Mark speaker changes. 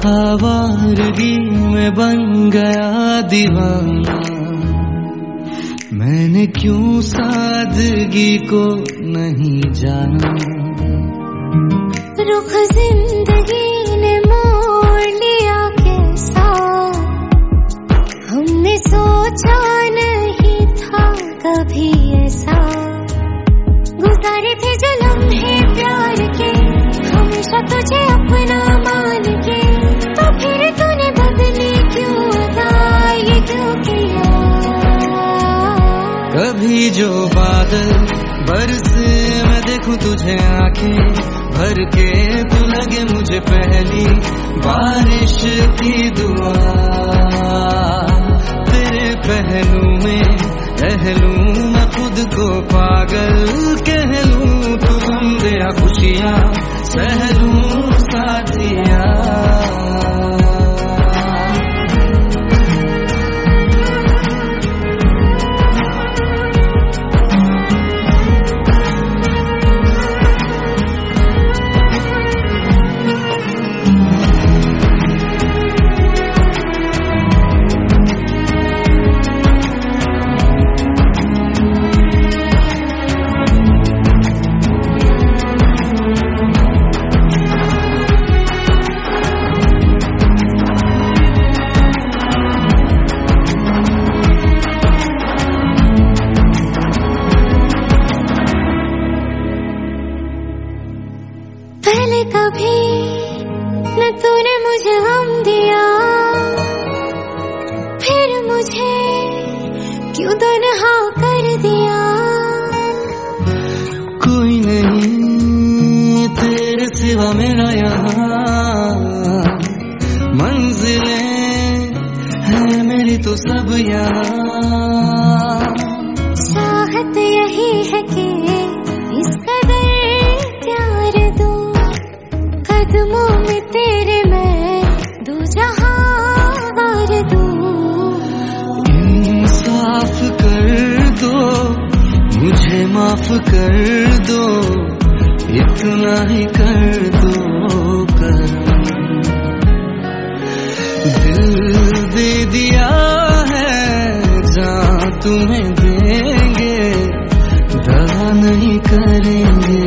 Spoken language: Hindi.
Speaker 1: आवारगी में बन गया दीवाना, मैंने क्यों सादगी को नहीं जाना।
Speaker 2: रुख जिंदगी ने मोड़ लिया कैसा, हमने सोचा नहीं था कभी ऐसा। गुजारे थे जो लम्हे प्यार के, हमेशा तुझे अपना मान के, तो फिर तूने बदली क्यों अदा, ये क्यों किया।
Speaker 1: कभी जो बादल बरसे मैं देखूं तुझे आंखें भर के, तू लगे मुझे पहली बारिश की दुआ। तेरे पहलू में रह लूं मैं खुद को पागल कह लूं, तू गम दे या खुशियां सह लूं साथिया।
Speaker 2: पहले कभी न तूने मुझे गम दिया, फिर मुझे क्यों तन्हा कर दिया।
Speaker 1: कोई नहीं तेरे सिवा मेरा यहाँ, मंजिलें है मेरी तो सब यहाँ।
Speaker 2: चाहत यही है कि इस कदर प्यार दूं, कदमों में तेरे मैं दो जहां वार दूं।
Speaker 1: इंसाफ कर दो मुझे, माफ कर दो, इतना ही कर दो करम। दिल दे दिया है जहाँ तुम्हें देंगे, दगा नहीं करेंगे।